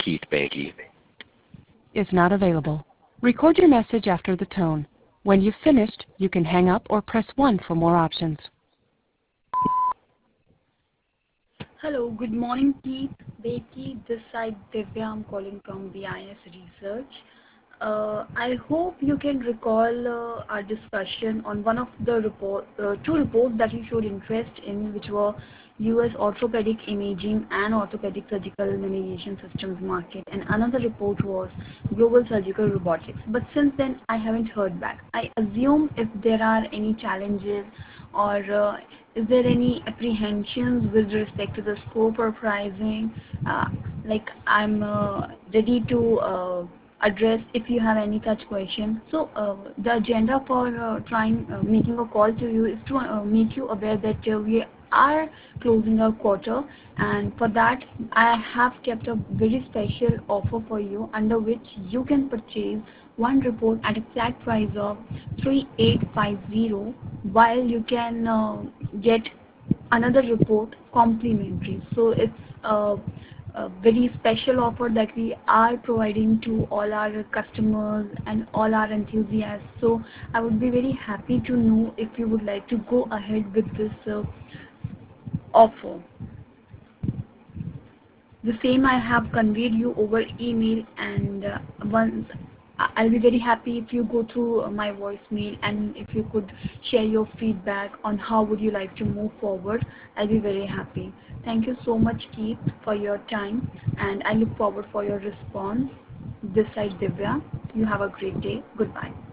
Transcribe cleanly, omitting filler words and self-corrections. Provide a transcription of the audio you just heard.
Keith Banky. is not available. Record your message after the tone. When you've finished, you can hang up or press 1 for more options. Hello, good morning, Keith. Becky, this side Divya. I'm calling from BIS Research. I hope you can recall our discussion on one of the two reports that you showed interest in, which were U.S. orthopedic imaging and orthopedic surgical navigation systems market, and another report was global surgical robotics. But since then, I haven't heard back. I assume if there are any challenges or is there any apprehensions with respect to the scope or pricing? Like I'm ready to address if you have any such question. So the agenda for trying making a call to you is to make you aware that we are closing our quarter, and for that I have kept a very special offer for you, under which you can purchase one report at a flat price of 3850, while you can get another report complimentary. So it's a very special offer that we are providing to all our customers and all our enthusiasts. So I would be very happy to know if you would like to go ahead with this offer. The same I have conveyed you over email, and once I'll be very happy if you go through my voicemail, and if you could share your feedback on how would you like to move forward. I'll be very happy. Thank you so much, Keith, for your time, and I look forward for your response. This side Divya. You have a great day. Goodbye.